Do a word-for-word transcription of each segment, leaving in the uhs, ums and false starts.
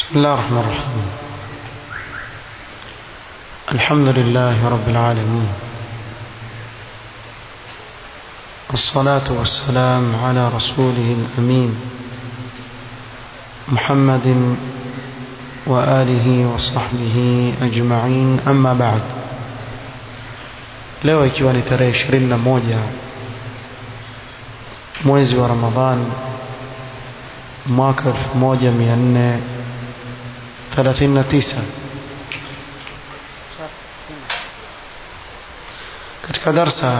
بسم الله الرحمن الرحيم. الحمد لله رب العالمين، والصلاة والسلام على رسوله الأمين محمد وآله وصحبه أجمعين. أما بعد، leo ikiwa ni tarehe ishirini na moja mwezi wa Ramadhan mwaka elfu moja mia nne thelathini na tisa, katika darsa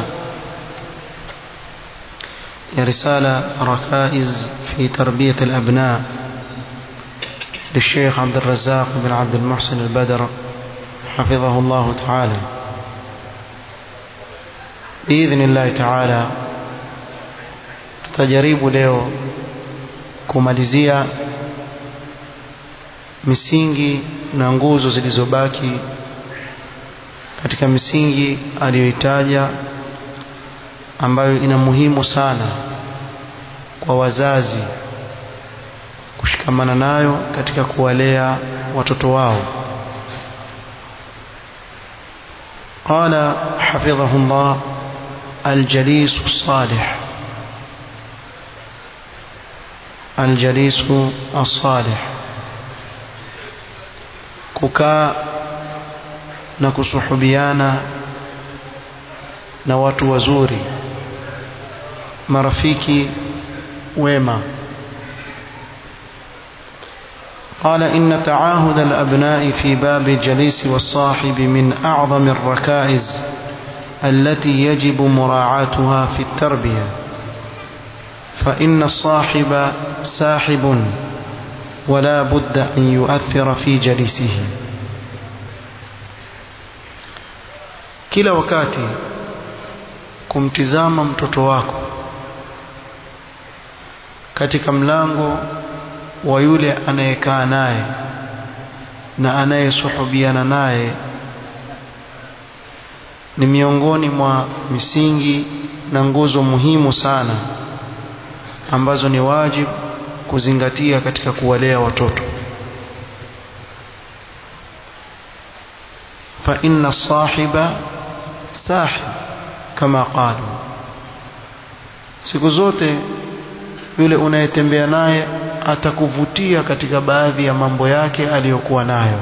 ya risala rakaiz fi tarbiyat al-abna للشيخ عبد الرزاق بن عبد المحسن البدر حفظه الله تعالى، بإذن الله تعالى tutajaribu leo kumalizia misingi na nguzo zilizobaki katika misingi aliyoitaja, ambayo ina muhimu sana kwa wazazi kushikamana nayo katika kuwalea watoto wao. قال حفظه الله: الجليس الصالح. الجليس الصالح، kukaa na kusuhubiana na watu wazuri, marafiki wema. قال: إن تعاهد الأبناء في باب الجليس والصاحب من أعظم الركائز التي يجب مراعاتها في التربية، فإن الصاحب ساحب ولا بد أن يؤثر في جليسه. kila wakati kumtizama mtoto wako katika mlango wa yule anayekaa naye na anayesuhubiana naye ni miongoni mwa misingi na nguzo muhimu sana ambazo ni wajibu kuzingatia katika kuwalea watoto. fa inna sahiba sahib kama qalu, siku zote yule unayetembea naye atakuvutia katika baadhi ya mambo yake aliyokuwa nayo.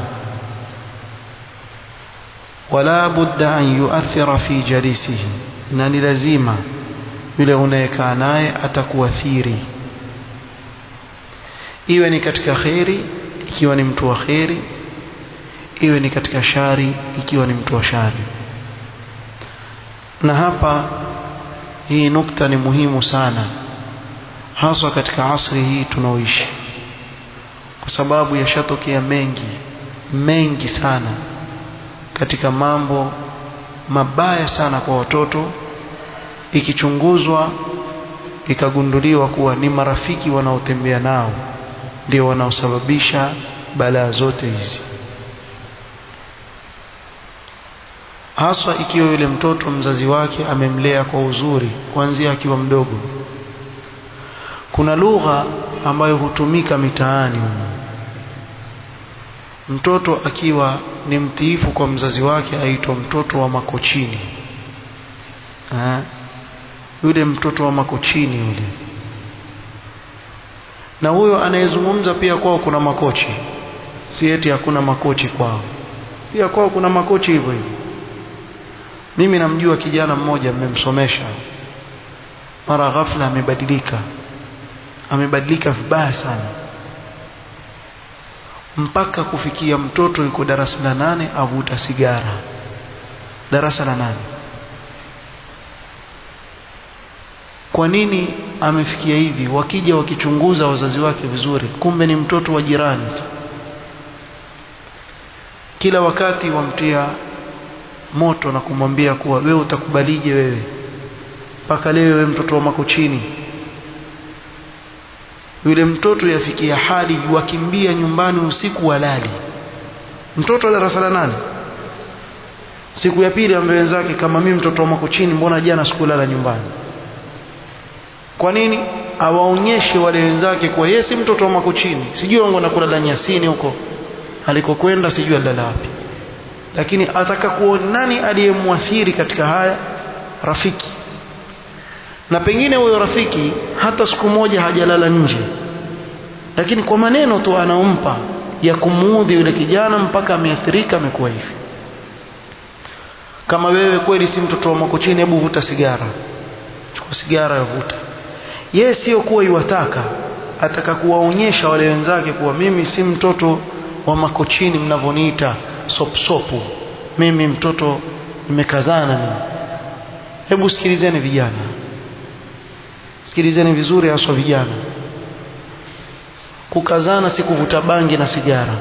wala budda an yuathira fi jalisihi, na ni lazima yule unayekaa naye atakuathiri, iwe ni katika khairi ikiwa ni mtu wa khairi, iwe ni katika shari ikiwa ni mtu wa shari. Na hapa hii nukta ni muhimu sana, hasa katika asri hii tunaoishi, kwa sababu yashatokea mengi mengi sana katika mambo mabaya sana kwa watoto, ikichunguzwa ikagunduliwa kuwa ni marafiki wanaotembea nao ndio wanaosababisha balaa zote hizi, hasa ikiwa yule mtoto mzazi wake amemlea kwa uzuri kuanzia akiwa mdogo. Kuna lugha ambayo hutumika mitaani, mtoto akiwa ni mtiifu kwa mzazi wake aitwa mtoto wa makochini. Ha? Yule mtoto wa makochini yule. Na huyo anayezungumza pia kwao kuna makochi, si eti hakuna makochi kwao, pia kwao kuna makochi hivyo hivyo. Mimi namjua kijana mmoja mmemsomesha, mara ghafla amebadilika, amebadilika vibaya sana, mpaka kufikia mtoto yuko darasa la nane avuta sigara. Darasa la nane. Kwa nini amefikia hivi? Wakija wakichunguza wazazi wake vizuri, kumbe ni mtoto wa jirani. Kila wakati wamtia moto na kumwambia kuwa wewe utakubalije wewe mpaka leo wewe mtoto wa makochini. Yule mtoto yafikia hali wakimbia nyumbani usiku walali. Mtoto wa darasa la nane. Siku ya pili ambaye wenzake, kama mimi mtoto wa makochini, mbona jana sikulala nyumbani? Kwa nini? awaonyeshe wale wenzake kwa yeye si mtoto wa Makochini, sijui wangu anakula danyasini huko alikokwenda, sijui alala wapi, lakini ataka kuona nani aliyemwathiri katika haya. Rafiki. Na pengine huyo rafiki hata siku moja hajalala nje, lakini kwa maneno tu anaompa ya kumuudhi yule kijana mpaka ameathirika, amekuwa hivi. Kama wewe kweli si mtoto wa Makochini, hebu vuta sigara, chukua sigara ya vuta. Yeye sio kuwa iwataka, ataka kuwaonyesha wale wenzake kuwa mimi si mtoto wa Makochini mnavoniita sopsopu, mimi mtoto nimekazana mimi. Hebu sikilizeni vijana, sikilizeni vizuri hasa vijana. Kukazana si kuvuta bangi na sigara.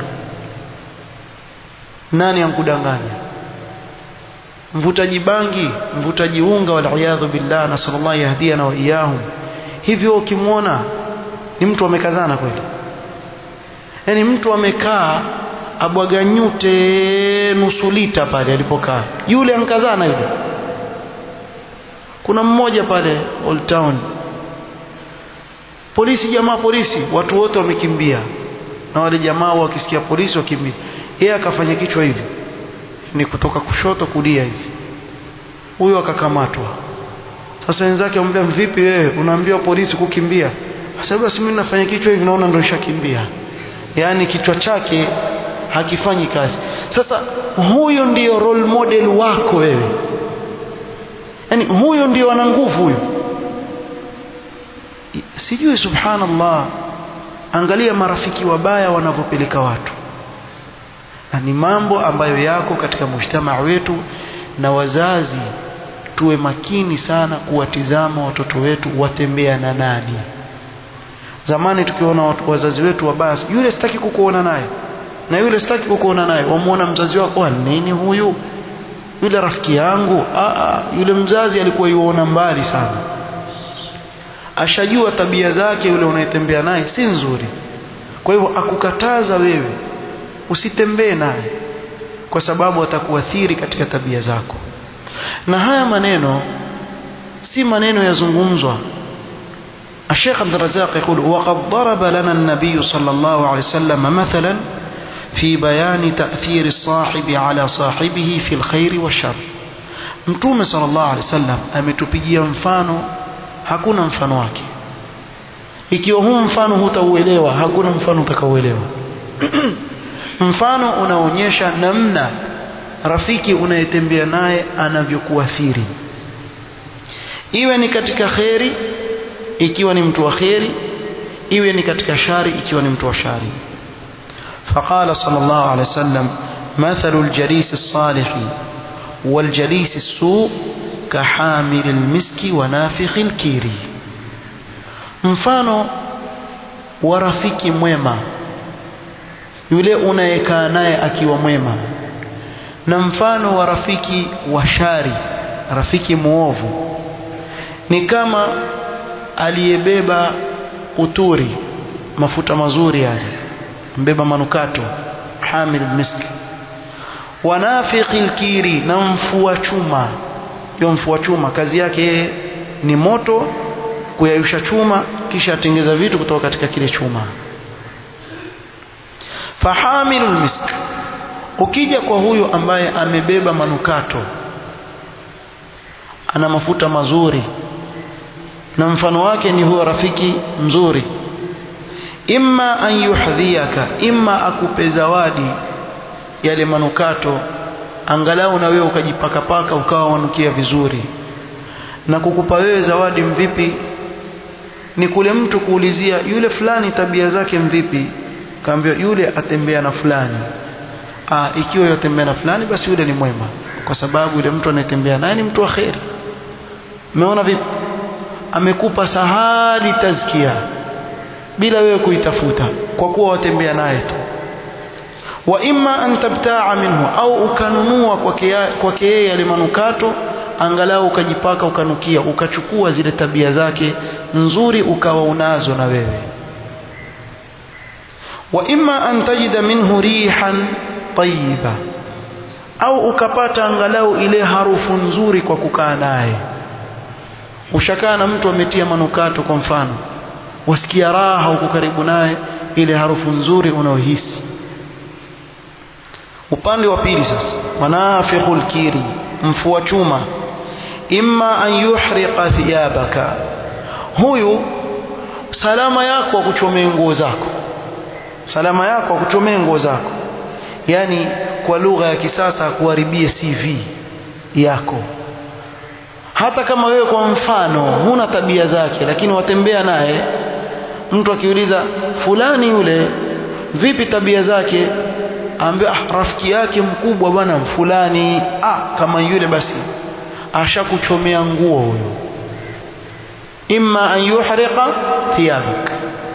Nani ankudanganya? Mvutaji bangi, mvutaji unga, wal iyadhu billah, na sallallahu yahdina wa iyahum. Hivyo ukimwona ni mtu amekazana kweli, yani mtu amekaa abwaga nyute nusu lita pale alipokaa, yule ankazana yule. Kuna mmoja pale Old Town, polisi, jamaa polisi, watu wote wamekimbia, na wale jamaa wakisikia polisi wakimbia, yeye akafanya kichwa hivi, ni kutoka kushoto kulia hivi, huyo akakamatwa. Sasa wenzake wamwambia, vipi wewe unaambiwa polisi kukimbia? Sababu basi mimi nafanya kichwa hivi, naona ndio nishakimbia. Yani kichwa chake hakifanyi kazi. Sasa huyo ndio role model wako wewe, yani huyo ndio ana nguvu huyo. Sijui, subhanallah, angalia marafiki wabaya wanavyopeleka watu, na ni mambo ambayo yako katika mujtamaa wetu. Na wazazi tuwe makini sana kuwatizama watoto wetu watembea na nani. Zamani tukiona watu, wazazi wetu wabaya, yule sitaki kukuona naye na yule sitaki kukuona naye, wamuona mzazi wako, nini huyu, yule rafiki yangu. Aa, yule mzazi alikuwa yuona mbali sana, ashajua tabia zake yule unayetembea naye si nzuri. Kwa hivyo akukataza wewe usitembee naye, kwa sababu atakuathiri katika tabia zako. Na haya maneno si maneno yazungumzwa. الشيخ عبد الرزاق يقول: وقد ضرب لنا النبي صلى الله عليه وسلم مثلا في بيان تأثير الصاحب على صاحبه في الخير والشر. Mtume صلى الله عليه وسلم ametupigia mfano, hakuna mfano wake. Ikiwa huu mfano hutauelewa, hakuna mfano utakaoelewa. Mfano unaonyesha namna rafiki unayetembea naye anavyokuathiri, iwe ni katika khairi ikiwa ni mtu wa khairi, iwe ni katika shari ikiwa ni mtu wa shari. فقال صلى الله عليه وسلم: مثل الجليس الصالح والجليس السوء كحامل المسك ونافخ الكير. mfano wa rafiki mwema, yule unayekaa naye akiwa mwema, na mfano wa rafiki wa shari, rafiki muovu, ni kama aliyebeba uturi, mafuta mazuri yale, mbeba manukato, hamil miski, wanafiqi alkiri, na mfua chuma. Yo mfua chuma kazi yake ni moto, kuyayusha chuma kisha atengeza vitu kutoka katika kile chuma. Fahamilul misk, ukija kwa huyo ambaye amebeba manukato, ana mafuta mazuri, na mfano wake ni huyo rafiki mzuri, imma an yuhdhiyaka, imma akupe zawadi yale manukato, angalau na wewe ukajipaka paka ukawa wanukia vizuri. Na kukupa wewe zawadi mvipi? Ni kule mtu kuulizia, yule fulani tabia zake mvipi? Kaambia yule atembea na fulani. Ah, ikiwa yatembea na fulani basi yule ni mwema, kwa sababu yule mtu anayetembea naye ni mtu wa khair. Umeona vipi? Amekupa sahali tazkia bila wewe kuitafuta, kwa kuwa watembea naye tu. Wa imma an tabta'a minhu, au ukanunua kwake yeye yale manukato, angalau ukajipaka ukanukia, ukachukua zile tabia zake nzuri ukawa unazo na wewe. Wa imma an tajida minhu rihan tayyiba, au ukapata angalau ile harufu nzuri kwa kukaa naye. Ushakaa na mtu ametia manukato kwa mfano, wasikia raha uko karibu naye, ile harufu nzuri unaohisi. Upande wa pili sasa, wanafikhul kiri, mfua chuma, imma an yuhriqa thiyabaka, huyu salama yako akuchomea nguo zako, salama yako akuchomea nguo zako, yani kwa lugha ya kisasa kuharibie C V yako. Hata kama wewe kwa mfano huna tabia zake, lakini watembea naye, mtu akiuliza fulani yule vipi tabia zake, ambaye ah, rafiki yake mkubwa bwana fulani, ah kama yule basi ashakuchomea nguo huyo. Imma an yuhriqa thiyabak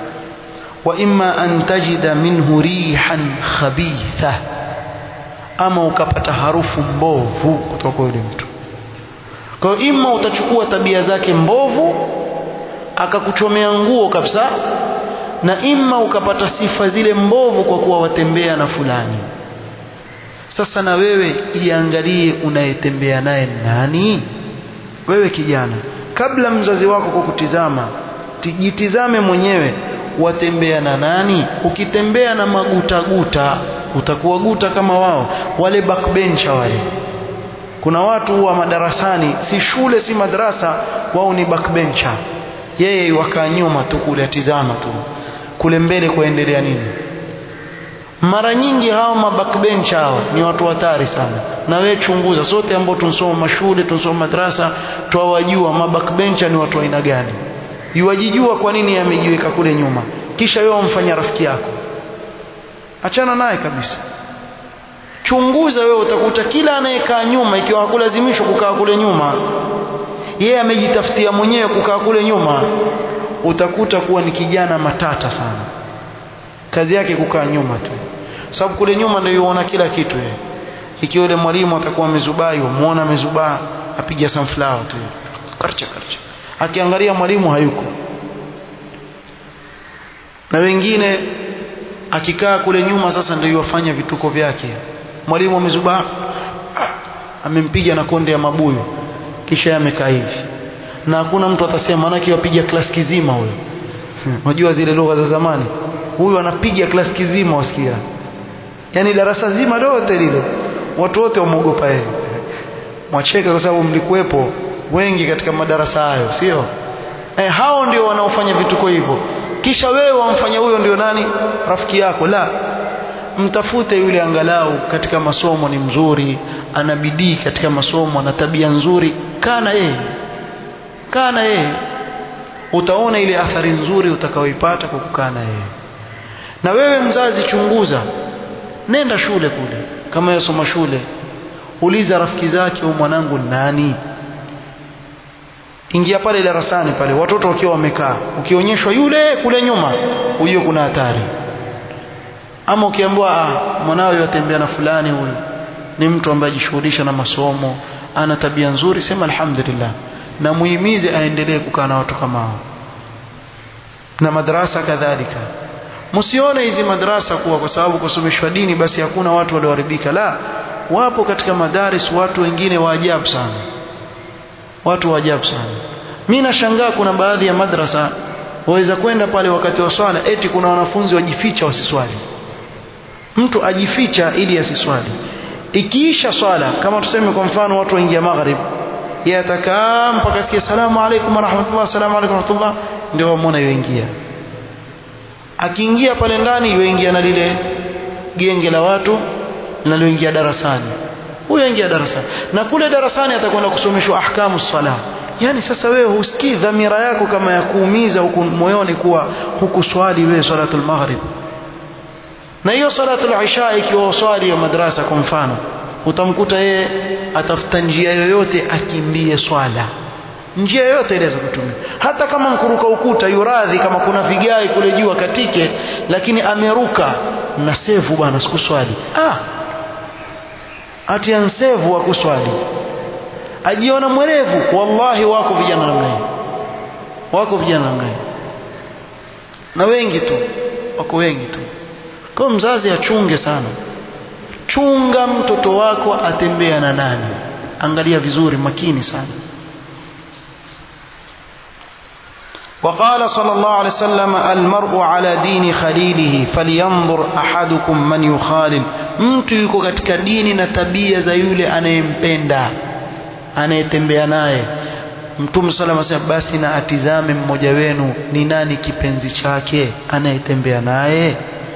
wa imma an tajida minhu rihan khabitha, ama ukapata harufu mbovu kutoka yule mtu. Kwa hiyo imma utachukua tabia zake mbovu akakuchomea nguo kabisa, na imma ukapata sifa zile mbovu kwa kuwa watembea na fulani. Sasa na wewe iangalie unayetembea naye nani. Wewe kijana, kabla mzazi wako kukutizama, jitizame mwenyewe watembea na nani. Ukitembea na magutaguta utakuwa guta kama wao, wale backbencher wale. Kuna watu wa madarasani, si shule si madrasa, wao ni backbencher. Yeye wakaa nyuma tu kule atizama tu, kule mbele kuendelea nini. Mara nyingi hao mabackbencher hao ni watu hatari sana. Na wewe chunguza, sote ambao tunasoma mashule, tunasoma madrasa, twawajua mabackbencher ni watu aina gani. Yuwajijua kwa nini amejiweka kule nyuma, kisha wewe umfanya rafiki yako. Achana naye kabisa. Chunguza wewe, utakuta kila anayekaa nyuma, ikiwa hakulazimishwa kukaa kule nyuma, yeye amejitafutia mwenyewe kukaa kule nyuma, utakuta kuwa ni kijana matata sana. Kazi yake kukaa nyuma tu, sababu kule nyuma ndio yuona kila kitu yeye. Ikiwa yule mwalimu atakuwa amezubaa, muone amezubaa, apiga sunflower tu, karcha karcha, akiangalia mwalimu hayuko. Na wengine akikaa kule nyuma sasa ndio yufanya vituko vyake. Mwalimu amezubaa, amempiga na konde ya mabuyu, kisha amekaa hivi, na hakuna mtu atasema, maana kiwapiga class kizima huyo. Unajua zile lugha za zamani, huyu anapiga class kizima, wasikia, yani darasa zima lote lile, watu wote wamogopa yeye. Mwacheka kwa sababu mlikuwepo wengi katika madarasa hayo, sio? Eh, hao ndio wanaofanya vituko hivyo. Kisha wewe wamfanya huyo ndio nani? Rafiki yako. La, mtafute yule angalau katika masomo ni mzuri, ana bidii katika masomo, ana tabia nzuri, kana yeye kana yeye utaona ile athari nzuri utakaoipata kwa kukaa na yeye. Na wewe mzazi, chunguza, nenda shule kule, kama yasoma shule, uliza rafiki zake, huyu mwanangu nani. Ingia pale darasani pale, watoto wakiwa wamekaa, ukionyeshwa yule kule nyuma, huyo kuna hatari. Ama ukiambiwa ah, mwanao yatembea na fulani, huyu ni mtu ambaye ajishughulisha na masomo, ana tabia nzuri, sema alhamdulillah, na muhimize aendelee kukaa na watu kama hao. Na madrasa kadhalika, msione hizi madrasa kuwa kwa sababu kusomeshwa dini basi hakuna watu walioharibika. La, wapo katika madaris watu wengine wa ajabu sana, watu wa ajabu sana. Mimi nashangaa, kuna baadhi ya madrasa waweza kwenda pale wakati wa swala, eti kuna wanafunzi wajificha wasiswali. Mtu ajificha ili asiswali. Ikiisha swala, kama tuseme kwa mfano watu waingia maghrib, yeye atakaa mpaka sikia salamu alaykum wa rahmatullah, salamu alaykum wa rahmatullah, ndio wamuona yoingia. Akiingia pale ndani, yoingia na lile genge la watu linaloingia darasani. Huyo aingia darasani, na kule darasani atakwenda kusomeshwa ahkamu sala. Yani sasa wewe husikii dhamira yako kama ya kuumiza huku moyoni kuwa hukuswali wewe salatul maghrib. Na hiyo salatul isha ikiwa swali ya madrasa kwa mfano, utamkuta yeye atafuta njia yoyote akimbie swala, njia yoyote ile za kutumia, hata kama mkuruka ukuta yuradhi, kama kuna vigai kule juu katike, lakini ameruka na sevu bwana sikuswali. Ah, ati ansevu wa kuswali, ajiona mwerevu. Wallahi wako vijana namna hiyo, wako vijana namna hiyo, na wengi tu, wako wengi tu. Kwa mzazi achunge sana, chunga mtoto wako atembea na nani, angalia vizuri, makini sana. وقال صلى الله عليه وسلم المرء على دين خليله فلينظر أحدكم من يخالل mtu yuko katika dini na tabia za yule anayempenda anayetembea naye. Mtume sallallahu alayhi wasallam basi na atizame mmoja wenu ni nani kipenzi chake anayetembea naye.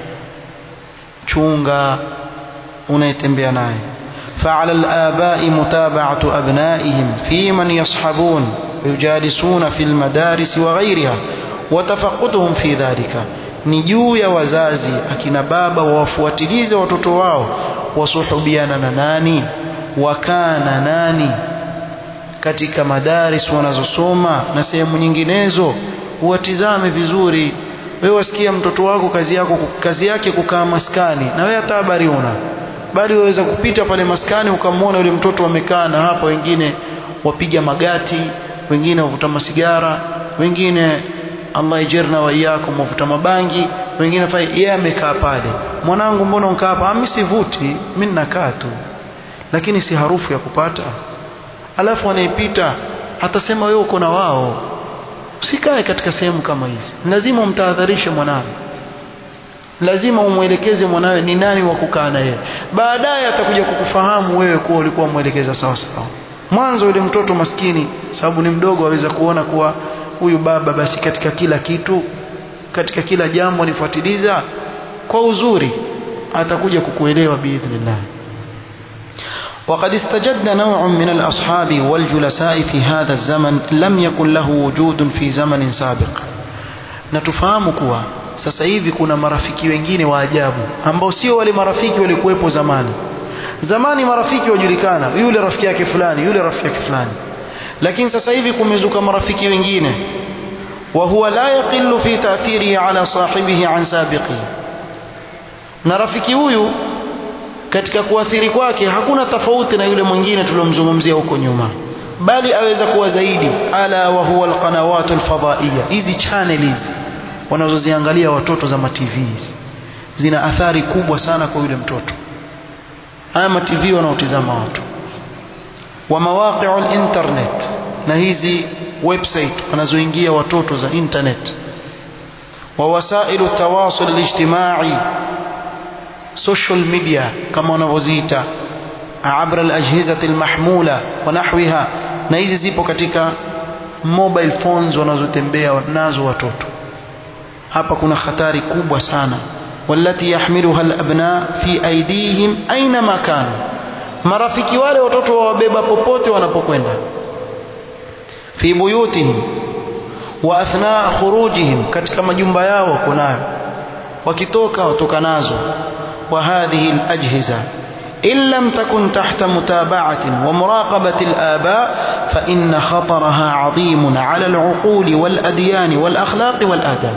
Chunga unayetembea naye. فعلى الآباء متابعة أبنائهم في من يصحبون ويجالسون في المدارس وغيرها وتفقدهم في ذلك. ni juu ya wazazi akina baba wafuatilize watoto wao wasuhubiana na nani wakana nani katika madaris wanazosoma na sehemu nyinginezo. Uwatizame vizuri. Wewe wasikia mtoto wako kazi yako kazi yake kukaa maskani na wewe hata habari una, bali waweza kupita pale maskani ukamwona yule mtoto amekaa na hapa wengine wapiga magati, wengine wavuta masigara, wengine Allah ijirna wa iyakum wavuta mabangi, wengine fai yeye amekaa pale. Mwanangu mbona unkaa hapa? Mimi sivuti, mimi nakaa tu. Lakini si harufu ya kupata. Alafu anayepita atasema wewe uko na wao. Usikae katika sehemu kama hizi. Lazima umtahadharishe mwanawe. Lazima umuelekeze mwanawe ni nani wa kukaa na yeye. Baadaye atakuja kukufahamu wewe kuwa ulikuwa muelekeza sawa sawa. Mwanzo yule mtoto maskini sababu ni mdogo aweza kuona kuwa huyu baba basi katika kila kitu, katika kila jambo nifuatiliza kwa uzuri, atakuja kukuelewa biidhnillah. وقد استجد نوع من الأصحاب والجلساء في هذا الزمن لم يكن له وجود في زمن سابق. نتفهم kuwa sasa hivi kuna marafiki wengine wa ajabu ambao sio wale marafiki walikuwepo zamani. Zamani marafiki wajulikana, yule rafiki yake fulani, yule rafiki yake fulani. Lakini sasa hivi kumezuka marafiki wengine wa huwa la yaqillu fi ta'thirihi ala sahibihi an sabiqi. Na rafiki huyu katika kuathiri kwake hakuna tofauti na yule mwingine tuliyomzungumzia huko nyuma, bali aweza kuwa zaidi. Ala wa huwa alqanawatul fadaiya. Hizi channels wanazoziangalia watoto za ma T V zina athari kubwa sana kwa yule mtoto. Haya ma T V wanaotizama watu wa mawaqi'ul internet, na hizi website wanazoingia watoto za internet, wa wasailu tawasul alijtimai, social media kama wanavyoziita, abra alajhizati almahmula wa nahwiha, na hizi zipo katika mobile phones wanazotembea nazo watoto. Hapa kuna hatari kubwa sana. Wallati yahmiluha alabna fi aydihim aina ma kanu. Marafiki wale watoto wawabeba popote wanapokwenda. Fi buyutihim wa athna khurujihim, katika majumba yao wako nayo, wakitoka watoka nazo. Wa hadhihi alajhiza in lam takun tahta mutaba'atin wa muraqabati alaba fa inna khataraha 'adhimun 'ala al'uquli wal adyan wal akhlaq wal adab.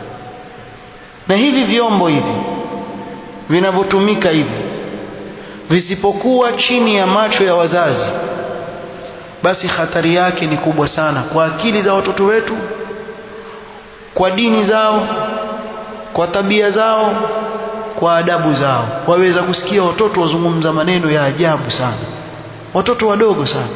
Na hivi vyombo hivi vinavyotumika hivi visipokuwa chini ya macho ya wazazi, basi hatari yake ni kubwa sana kwa akili za watoto wetu, kwa dini zao, kwa tabia zao, kwa adabu zao. Waweza kusikia watoto wazungumza maneno ya ajabu sana, watoto wadogo sana.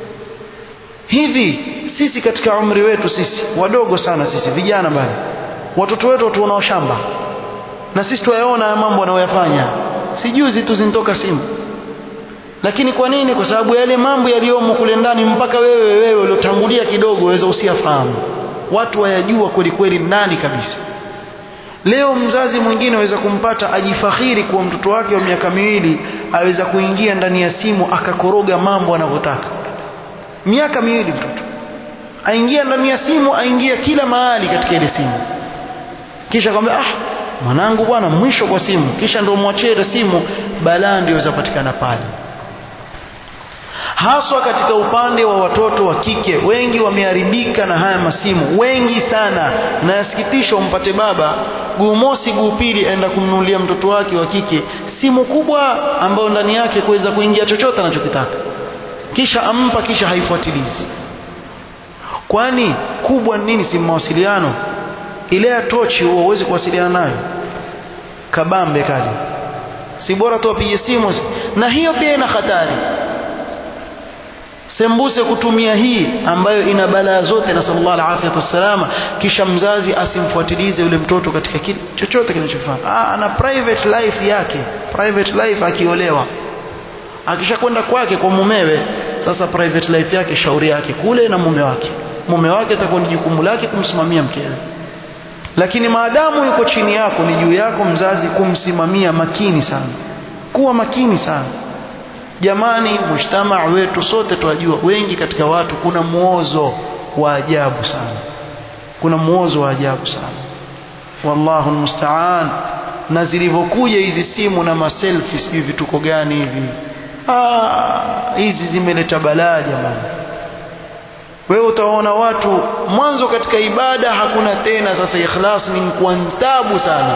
Hivi sisi katika umri wetu sisi wadogo sana, sisi vijana bali watoto wetu watu wanao shamba, na sisi tuyaona mambo wanayoyafanya. Sijuzi tu zinitoka simu. Lakini kwa nini? Kwa sababu yale mambo yaliyomo kule ndani mpaka wewe wewe uliotangulia kidogo waweza usiyafahamu. Watu wayajua kweli kweli ndani kabisa. Leo mzazi mwingine aweza kumpata ajifakhiri kuwa mtoto wake wa miaka miwili aweza kuingia ndani ya simu akakoroga mambo anavyotaka. Miaka miwili mtoto aingia ndani ya simu, aingia kila mahali katika ile simu. Kisha kwambia ah mwanangu bwana mwisho kwa simu, kisha ndio muachie simu, balaa ndio zapatikana pale. Haswa katika upande wa watoto wa kike, wengi wameharibika na haya masimu, wengi sana. Na yasikitisha umpate baba guu mosi guu pili aenda kumnunulia mtoto wake wa kike simu kubwa ambayo ndani yake kuweza kuingia chochote anachokitaka, kisha ampa, kisha haifuatilizi. Kwani kubwa nini? Si mawasiliano. Ile ya tochi huo uweze kuwasiliana nayo kabambe kali, si bora tu apige simu? Na hiyo pia ina hatari. sembuse kutumia hii ambayo ina balaa zote na sallallahu alaihi wasallam, kisha mzazi asimfuatilize yule mtoto katika kitu chochote kinachofanya. Ah, ana private life yake, private life akiolewa, akishakwenda kwake kwa mumewe, sasa private life yake shauri yake kule na mume wake. Mume wake atakuwa ni jukumu lake kumsimamia mkewe, lakini maadamu yuko chini yako, ni juu yako mzazi kumsimamia. Makini sana, kuwa makini sana jamani. Mujtamaa wetu sote tunajua, wengi katika watu kuna muozo wa ajabu sana, kuna muozo wa ajabu sana, wallahu almusta'an. Na zilivyokuja hizi simu na maselfie sijui vituko gani hivi, ah, hizi zimeleta balaa jamani. Wewe utaona watu mwanzo katika ibada hakuna tena, sasa ikhlas ni kwa tabu sana.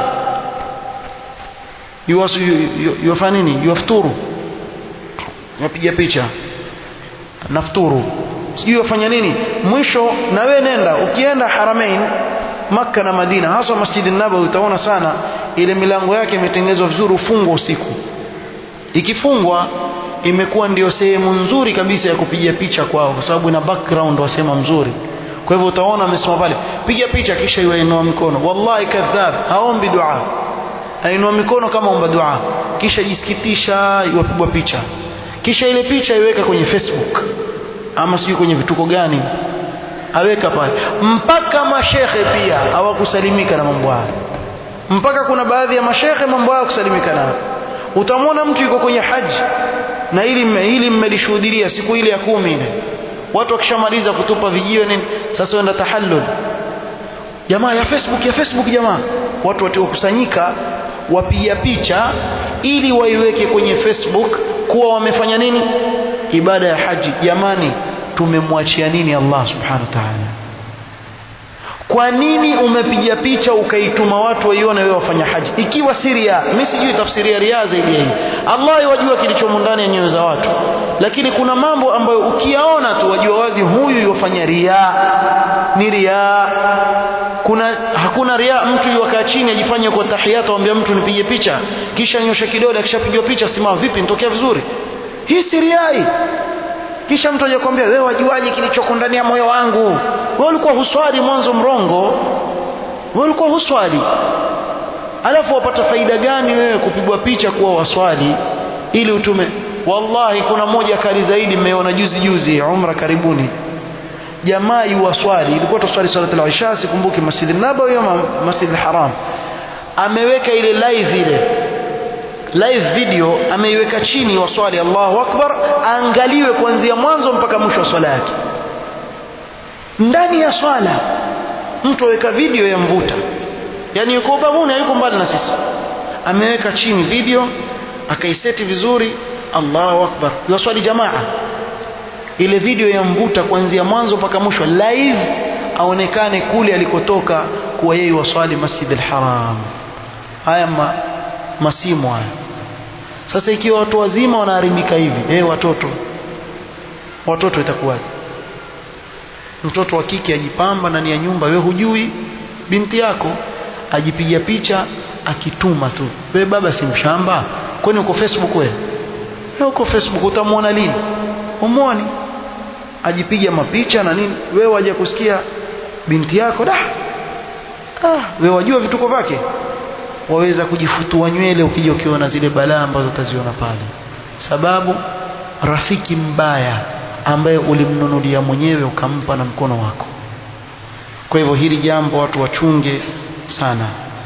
Yuwasu yufanya nini? Yufturu, yapiga picha nafturu, sijui wafanya nini mwisho. Na wewe nenda, ukienda Haramain Makka na Madina, hasa Masjid an-Nabawi, utaona sana ile milango yake imetengenezwa vizuri, ufungwa usiku. Ikifungwa imekuwa ndio sehemu nzuri kabisa ya kupiga picha kwao, kwa sababu ina background wasema mzuri. Kwa hivyo utaona amesema pale piga picha, kisha yuinua mikono. Wallahi kadhab, haombi dua, ainua mikono kama omba dua, kisha jisikitisha yupigwa picha, kisha ile picha iweka kwenye Facebook ama sijui kwenye vituko gani aweka pale. Mpaka mashehe pia hawakusalimika na mambo haya, mpaka kuna baadhi ya mashehe mambo haya kusalimika nayo. Utamwona mtu yuko kwenye haji, na ili hili mmelishuhudia siku ile ya kumi ile, watu wakishamaliza kutupa vijiwe nini, sasa wenda tahallul jamaa ya Facebook, ya Facebook jamaa, watu watakusanyika wapiga picha ili waiweke kwenye Facebook kuwa wamefanya nini, ibada ya haji. Jamani, tumemwachia nini Allah subhanahu wa ta'ala? Kwa nini umepiga picha ukaituma watu waione wewe wafanya haji, ikiwa siria? Mimi sijui tafsiri ya ria zaidi hii, Allah yajua kilichomo ndani ya nyoyo za watu, lakini kuna mambo ambayo ukiyaona tu wajua wazi huyu yofanya ria, ni ria. Kuna hakuna ria mtu yukaa chini ajifanye kwa tahiyatu, aambia mtu nipige picha, kisha nyosha kidole, akishapigwa picha simama, vipi nitokea vizuri? Hii si ria hii. Kisha mtu aje kwambia wewe wajuaje kilichoko ndani ya moyo wangu? Wewe ulikuwa huswali mwanzo mrongo, wewe ulikuwa huswali, alafu wapata faida gani wewe kupigwa picha kuwa waswali ili utume? Wallahi kuna moja kali zaidi mmeona juzi juzi umra karibuni, jamaa yuwaswali, ilikuwa tuswali salat al-isha, sikumbuki Masjid an-Nabawi au Masjid al-Haram, ameweka ile live, ile live video ameiweka chini, waswali Allahu Akbar, angaliwe kuanzia mwanzo mpaka mwisho wa swala yake. Ndani ya swala mtu aweka video ya mvuta, yani yuko ubavuni, hayuko mbali na sisi, ameweka chini video akaiseti vizuri, Allahu Akbar, yuswali jamaa, ile video ya mvuta kuanzia mwanzo mpaka mwisho live, aonekane kule alikotoka kuwa yeye waswali Masjid al-Haram. Haya ma, masimu haya. Sasa ikiwa watu wazima wanaharibika hivi, eh watoto watoto itakuwaje? Mtoto wa kike ajipamba ndani ya nyumba, wewe hujui, binti yako ajipiga picha akituma tu. Wewe baba si mshamba? Kwani uko Facebook wewe? Wewe uko Facebook utamwona lini? Umuoni ajipiga mapicha na nini, wewe waje kusikia binti yako da, ah, wewe wajua vituko vyake, waweza kujifutua nywele ukija ukiona zile balaa ambazo utaziona pale, sababu rafiki mbaya ambaye ulimnunulia mwenyewe ukampa na mkono wako. Kwa hivyo hili jambo watu wachunge sana.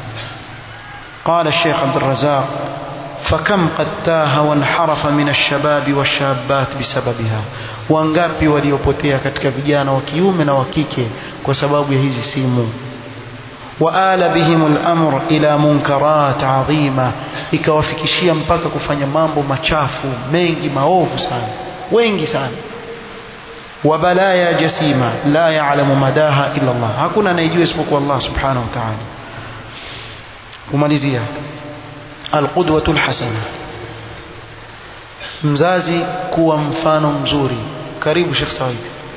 قال الشيخ عبد الرزاق فكم قد تاه وانحرف من الشباب والشابات بسببها, wangapi waliopotea katika vijana wa kiume na wa kike kwa sababu ya hizi simu. وآل بهم الأمر إلى منكرات عظيمة, ikawafikishia mpaka kufanya mambo machafu mengi maovu sana, wengi sana. وبلايا جسيمة لا يعلم مداها إلا الله, hakuna anayejua isipokuwa Allah subhanahu wa ta'ala. kumalizia alqudwatul hasana, mzazi kuwa mfano mzuri. Karibu Sheikh Said.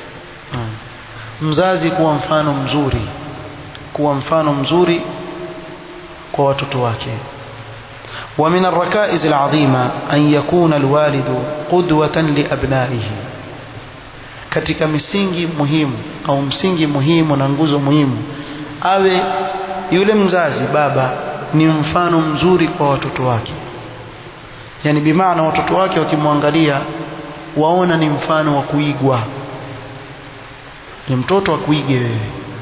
Mzazi kuwa mfano mzuri, kuwa mfano mzuri kwa watoto wake. ومن الركائز العظيمة أن يكون الوالد قدوة لأبنائه, katika misingi muhimu au msingi muhimu na nguzo muhimu, awe yule mzazi baba ni mfano mzuri kwa watoto wake. Yani bimaana watoto wake wakimwangalia waona ni mfano wa kuigwa, ni mtoto wa kuige wewe.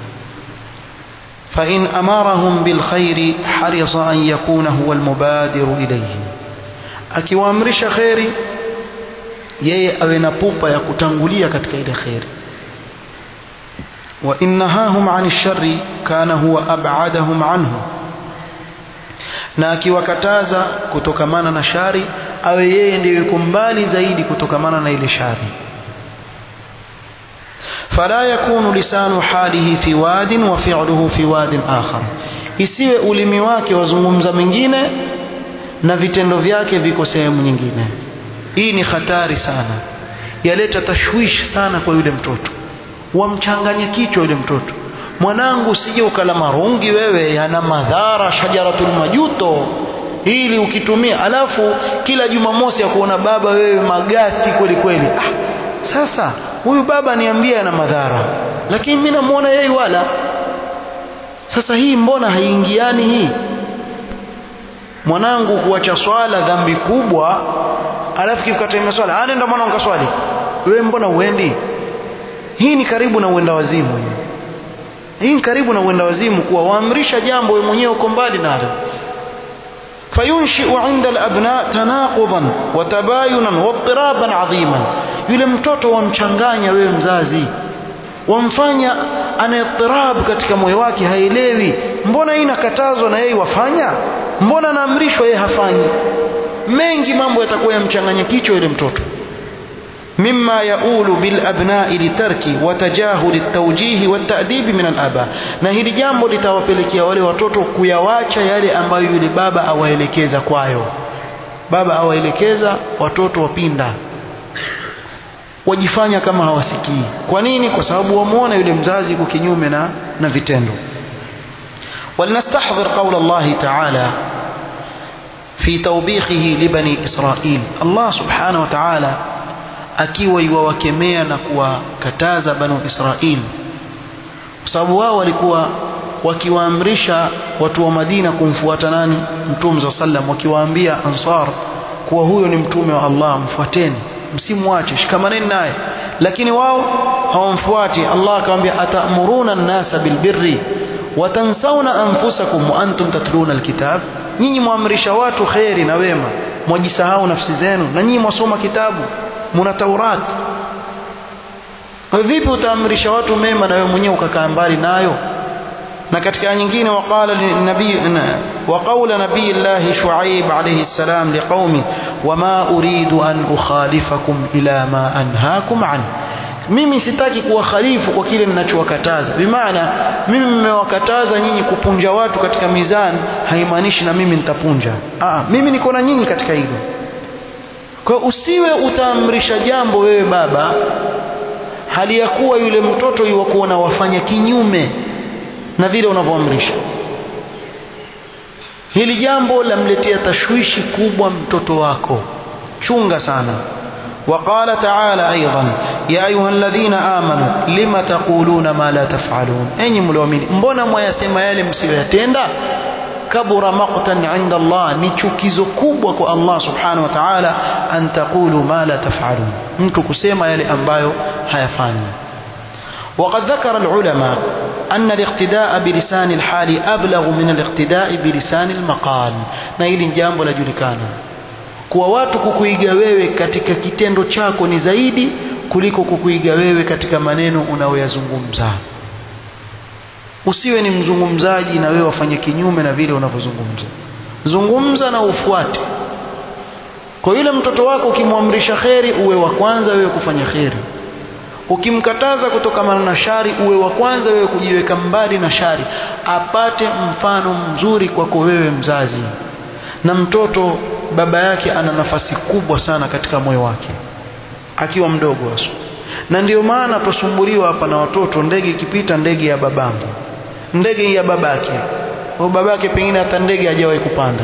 fa in amarahum bil khairi harisa an yakuna huwa al mubadiru ilayhi, akiwaamrisha khairi yeye awe na pupa ya kutangulia katika ile khairi. wa innahum an ash-sharri kana huwa ab'adahum anhu, na akiwakataza kutokamana na shari awe yeye ndiye yuko mbali zaidi kutokamana na ile shari. fala yakunu lisanu halihi fi wadin wa fi'luhu fi wadin akhar, isiwe ulimi wake wazungumza mengine na vitendo vyake viko sehemu nyingine. Hii ni hatari sana, yaleta tashwishi sana kwa yule mtoto, wamchanganye kichwa yule mtoto. Mwanangu usije ukala marungi wewe, yana madhara, shajaratul majuto ili ukitumia, alafu kila Jumamosi ya kuona baba wewe magati kweli kweli. Ah, sasa huyu baba niambia ana madhara, lakini mimi namuona yeye wala. Sasa hii mbona haiingiani hii? Mwanangu kuacha swala dhambi kubwa, alafu kikataa swala anaenda mwana ukaswali, wewe mbona uendi? Hii ni karibu na uenda wazimu. Hii ni karibu na uenda wazimu, kuwa waamrisha jambo wewe mwenyewe uko mbali nalo. fayunshi'u 'inda al-abna tanaqudan wa tabayunan wa ittiraban 'aziman, yule mtoto wamchanganya wewe mzazi, wamfanya ana ittirab katika moyo wake, haelewi mbona hii inakatazwa na yeye wafanya, mbona naamrishwa yeye hafanyi. Mengi mambo yatakuwa yamchanganya kichwa yule mtoto. mimma yaulu bil abna'i litarki wa tajahul at-tawjih wa at-ta'dib min al-aba, na hili jambo litawapelekea wale watoto kuyawacha yale ambayo yule baba awaelekeza kwayo. Baba awaelekeza, watoto wapinda, wajifanya kama hawasikii. Kwa nini? Kwa sababu wamuona yule mzazi yuko kinyume na na vitendo. walnastahdhir qawla Allah ta'ala fi tawbihihi li bani Israil, Allah subhanahu wa ta'ala akiwa yuwakemea na kuwakataza banu Israil, kwa sababu wao walikuwa wakiwaamrisha watu wa Madina kumfuata nani? Mtume صلى الله عليه وسلم, wakiwaambia Ansar kuwa huyo ni mtume wa Allah, mfuateni, msimwache, shikamaneni naye. Lakini wao hawamfuati. Allah akamwambia atamuruna an-nasa bilbirri wa tansawna anfusakum wa antum tatluna alkitab, nyinyi muamrisha watu khairi na wema, mwajisahau nafsi zenu, na nyinyi mwasoma kitabu, muna Taurat. Vipi utaamrisha watu mema na wewe mwenyewe ukakaa mbali nayo? Na katika nyingine waqala linabii wa qawla nabii Allah Shuaib alayhi salam liqaumi wama uridu an ukhalifakum ila ma anhaakum an, mimi sitaki kuwakhalifu kwa kile ninachowakataza. Bimaana mimi nimewakataza nyinyi kupunja watu katika mizani, haimaanishi na mimi nitapunja. Ah, mimi niko na nyinyi katika hilo. Kwa usiwe utaamrisha jambo wewe baba hali ya kuwa yule mtoto yuwakuona wafanya kinyume na vile unavyoamrisha. Hili jambo lamletea tashwishi kubwa mtoto wako, chunga sana. وقال تعالى أيضا يا أيها الذين آمنوا لما تقولون ما لا تفعلون, enyi mlioamini mbona mwayasema yale msiyoyatenda? kabura maqtan 'inda Allah, ni chukizo kubwa kwa Allah subhanahu wa ta'ala, an taqulu ma la taf'alun, mtu kusema yale ambayo hayafanyi. وقد ذكر العلماء أن الاقتداء بلسان الحال أبلغ من الاقتداء بلسان المقال, na hili jambo lajulikana kuwa watu kukuiga wewe katika kitendo chako ni zaidi kuliko kukuiga wewe katika maneno unayoyazungumza. Usiwe ni mzungumzaji na wewe wafanye kinyume na vile unavyozungumza. Zungumza na ufuate. Kwa yule mtoto wako ukimwamrisha kheri, uwe wa kwanza wewe kufanya kheri. Ukimkataza kutokana na shari, uwe wa kwanza wewe kujiweka mbali na shari, apate mfano mzuri kwako wewe mzazi. Na mtoto baba yake ana nafasi kubwa sana katika moyo wake akiwa mdogo hasa. Na ndio maana tusumbuliwa hapa na watoto, ndege ikipita, ndege ya babangu, ndege ya babake, au babake pengine hata ndege hajawahi kupanda,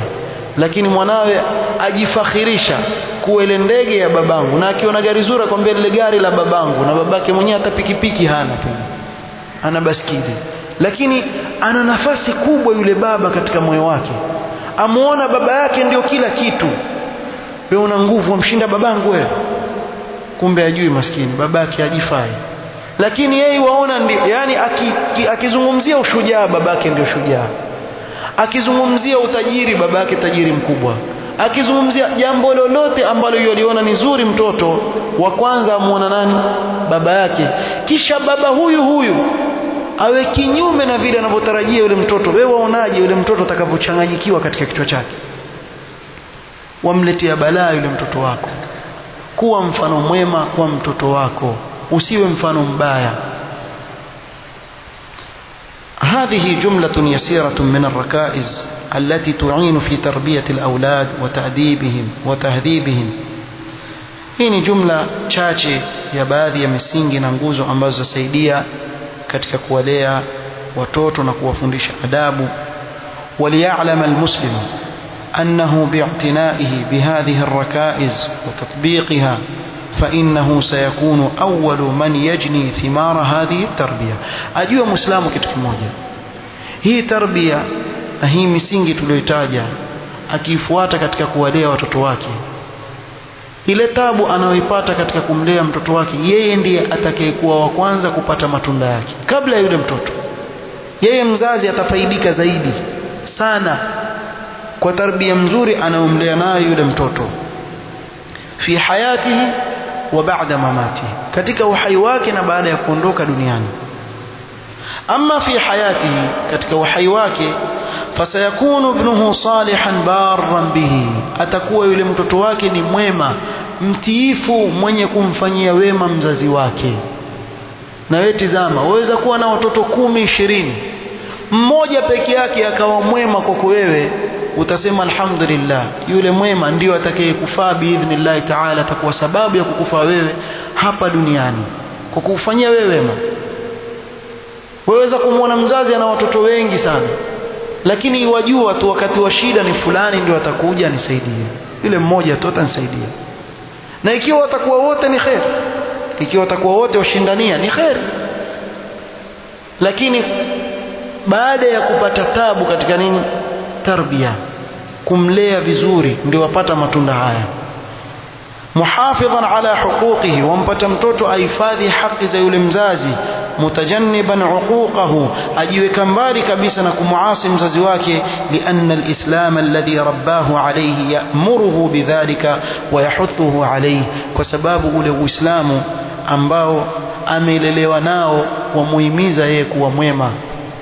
lakini mwanawe ajifakhirisha kuwa ile ndege ya babangu, na akiona gari zuri akwambia ile gari la babangu, na babake mwenyewe hata pikipiki hana tu, ana baskili, lakini ana nafasi kubwa yule baba katika moyo wake, amuona baba yake ndio kila kitu. Wewe una nguvu, umshinda babangu wewe, kumbe ajui maskini babake ajifai, lakini yeye waona ndio. Yani akizungumzia ushujaa babake ndio shujaa, akizungumzia utajiri babake tajiri mkubwa, akizungumzia jambo lolote ambalo yoliona ni zuri mtoto wa kwanza amuona nani? Baba yake. Kisha baba huyu huyu awe kinyume na vile anavyotarajia yule mtoto. Wewe waonaje yule mtoto atakavochanganyikiwa katika kichwa chake? Wamletea balaa yule mtoto wako. Kuwa mfano mwema kwa mtoto wako, usiwe mfano mbaya. هذه جملة يسيرة من الركائز التي تعين في تربية الأولاد وتأديبهم وتهذيبهم. hii ni jumla chache ya baadhi ya misingi na nguzo ambazo zasaidia katika kuwalea watoto na kuwafundisha adabu. وليعلم المسلم أنه باعتنائه بهذه الركائز وتطبيقها فإنه سيكون أول من يجني ثمار هذه التربية. أجوا مسلم kitu kimoja, hii tarbia na hii misingi tuliyotaja akifuata katika kuwalea watoto wake, ile tabu anayoipata katika kumlea mtoto wake, yeye ndiye atakayekuwa wa kwanza kupata matunda yake kabla ya yule mtoto. Yeye mzazi atafaidika zaidi sana kwa tarbia mzuri anayomlea nayo yule mtoto, fi hayatihi wa ba'da mamatihi, katika uhai wake na baada ya kuondoka duniani. Ama fi hayatihi, katika uhai wake, fasayakunu ibnuhu salihan barran bihi, atakuwa yule mtoto wake ni mwema mtiifu mwenye kumfanyia wema mzazi wake. Na wewe tizama, waweza kuwa na watoto kumi ishirini, mmoja peke yake akawa mwema kwako wewe, utasema alhamdulillah, yule mwema ndio atakayekufaa biidhnillah ta'ala, atakuwa sababu ya kukufaa wewe hapa duniani kwa kufanyia wewe wema. Waweza kumwona mzazi ana watoto wengi sana, lakini iwajua tu wakati wa shida ni fulani ndio atakuja nisaidie, yule mmoja tu atanisaidia. Na ikiwa watakuwa wote ni khair, ikiwa watakuwa wote washindania ni khair, lakini baada ya kupata tabu katika nini? Tarbia, kumlea vizuri, ndio wapata matunda haya. Muhafidhan ala huquqihi, wampata mtoto ahifadhi haki za yule mzazi. Mutajanniban uquqahu, ajiweka mbali kabisa na kumuasi mzazi wake. Lianna alislam alladhi rabbahu alayhi ya'muruhu bidhalika wa yahuthuhu alayhi, kwa sababu ule Uislamu ambao amelelewa nao wamuhimiza yeye kuwa mwema,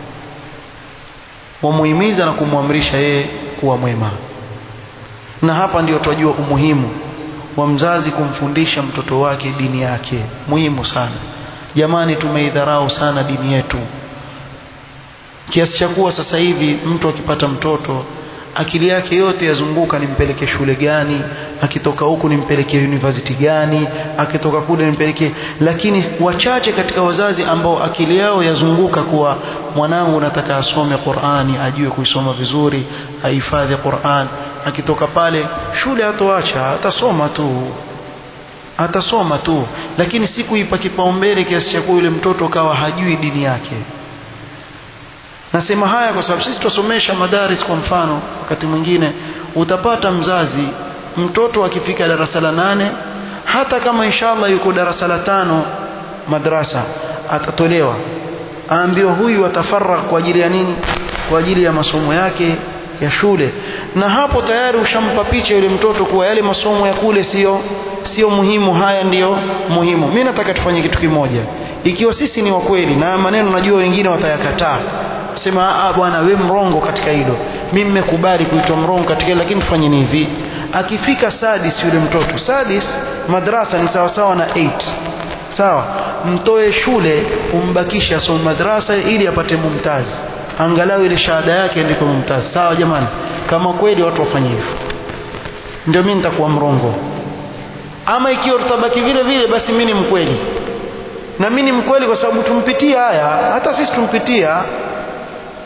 wamuhimiza na kumwamrisha yeye kuwa mwema. Na hapa ndio tunajua umuhimu wa mzazi kumfundisha mtoto wake dini yake. Muhimu sana jamani, tumeidharau sana dini yetu kiasi cha kuwa sasa hivi mtu akipata mtoto akili yake yote yazunguka nimpeleke shule gani, akitoka huku nimpeleke university gani, akitoka kule nimpeleke. Lakini wachache katika wazazi ambao akili yao yazunguka kuwa mwanangu nataka asome Qur'ani, ajue kuisoma vizuri, ahifadhi Qur'an, akitoka pale shule hatoacha, atasoma tu atasoma tu, lakini siku ipa kipaumbele kiasi cha kuwa yule mtoto kawa hajui dini yake. Nasema haya kwa sababu sisi tusomesha madaris. Kwa mfano, wakati mwingine utapata mzazi mtoto akifika darasa la nane, hata kama inshallah yuko darasa la tano madrasa, atatolewa aambiwa huyu atafarra kwa ajili ya nini? Kwa ajili ya masomo yake ya shule. Na hapo tayari ushampa picha yule mtoto kuwa yale masomo ya kule sio sio muhimu, haya ndiyo muhimu. Mimi nataka tufanye kitu kimoja, ikiwa sisi ni wa kweli, na maneno najua wengine watayakataa, sema ah bwana wewe mrongo katika hilo, mimi nimekubali kuitwa mrongo katika hilo, lakini tufanye hivi. Akifika sadis yule mtoto, sadis madrasa ni sawa sawa na nane, sawa, mtoe shule umbakishe asome madrasa ili apate mumtazi, angalau ile shahada yake ndiko mumtazi. Sawa jamani, kama kweli watu wafanye hivyo, ndio mimi nitakuwa mrongo. Ama ikiwa tutabaki vile vile, basi mimi ni mkweli, na mimi ni mkweli kwa sababu tumpitia haya, hata sisi tumpitia.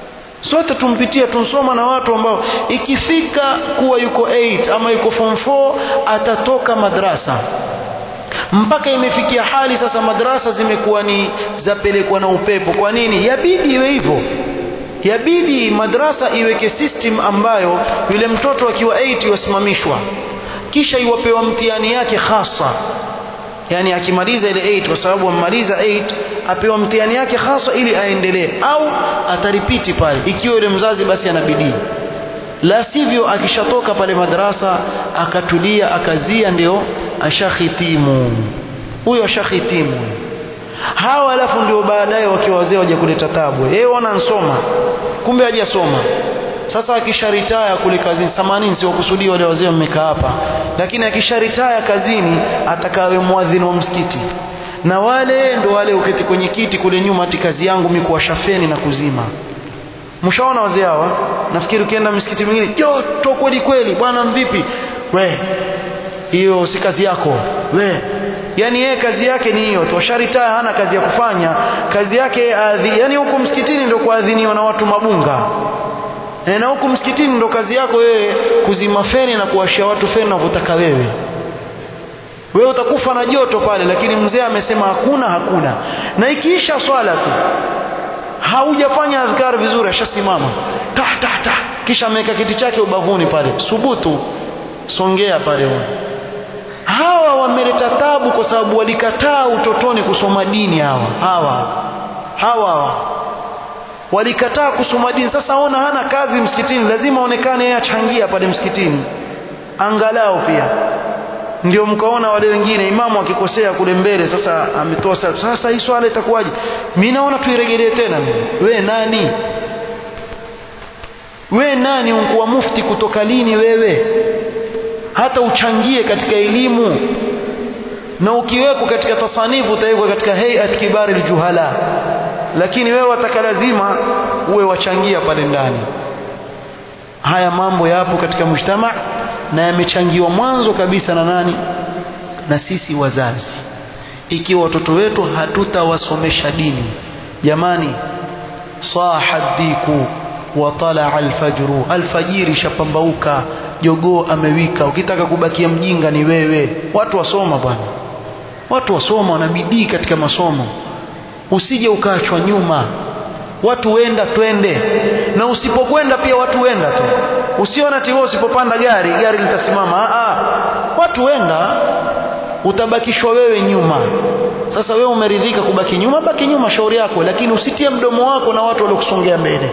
sote tumpitia, tunsoma na watu ambao ikifika kuwa yuko eight ama yuko form four atatoka madrasa, mpaka imefikia hali sasa madrasa zimekuwa ni zapelekwa na upepo. Kwa nini? Yabidi iwe hivyo, yabidi madrasa iweke system ambayo yule mtoto akiwa eight wasimamishwa, kisha iwapewa mtihani yake hasa. Yani akimaliza ile eight, kwa sababu amaliza eight apewa mtihani yake hasa ili aendelee, au ataripiti pale ikiwa yule mzazi basi anabidii. La sivyo akishatoka pale madrasa akatulia akazia, ndio ashakhitimu, huyo ashakhitimu. Hawa alafu ndio baadaye wakiwa wazee waje kuleta tabu, yeye wanansoma kumbe hajasoma. Sasa akisharitaya kule kazini, themanini sio kusudia wale wazee mmekaa hapa, lakini akisharitaya kazini atakawe muadhini wa msikiti, na wale ndo wale uketi kwenye kiti kule nyuma, ati kazi yangu mimi kuwasha feni na kuzima. Mshaona wazee hawa? Nafikiri ukienda msikiti mwingine joto kweli kweli, bwana mvipi we, hiyo si kazi yako we. Yani yeye kazi yake ni hiyo tu, asharitaya hana kazi ya kufanya, kazi yake adhi. Yani huko msikitini ndio kuadhiniwa na watu mabunga, e, na huko msikitini ndio kazi yako wewe kuzima feni na kuwashia watu feni unavyotaka wewe. Wewe utakufa na joto pale, lakini mzee amesema hakuna hakuna. Na ikiisha swala tu haujafanya adhkar vizuri, ashasimama ta ta ta, kisha ameweka kiti chake ubavuni pale, subutu songea pale. Hawa wameleta tabu kwa sababu walikataa utotoni kusoma dini. Hawa hawa hawa walikataa kusoma dini. Sasa ona hana kazi msikitini, lazima aonekane yeye achangia pale msikitini angalau pia. Ndio mkaona wale wengine imamu akikosea kule mbele, sasa ametoa sala, sasa hii swala itakuwaje? Mimi naona tuiregelee tena. Wewe nani? Wewe nani? Unkuwa mufti kutoka lini wewe? Hata uchangie katika elimu, na ukiweko katika tasanifu utawekwa katika hayat kibari aljuhala, lakini wewe wataka lazima uwe wachangia pale ndani. Haya mambo yapo katika mujtama na yamechangiwa mwanzo kabisa na nani? Na sisi wazazi. Ikiwa watoto wetu hatutawasomesha dini, jamani, sahadiku wa talaa alfajru, alfajiri shapambauka, jogoo amewika. Ukitaka kubakia mjinga ni wewe. Watu wasoma bwana, watu wasoma, wanabidii katika masomo. Usije ukaachwa nyuma. Watu wenda twende, na usipokwenda pia watu wenda tu. Usiona ati wewe usipopanda gari gari litasimama. Ah ah, watu wenda, utabakishwa wewe nyuma. Sasa wewe umeridhika kubaki nyuma, baki nyuma, shauri yako, lakini usitie mdomo wako na watu waliokusongea mbele.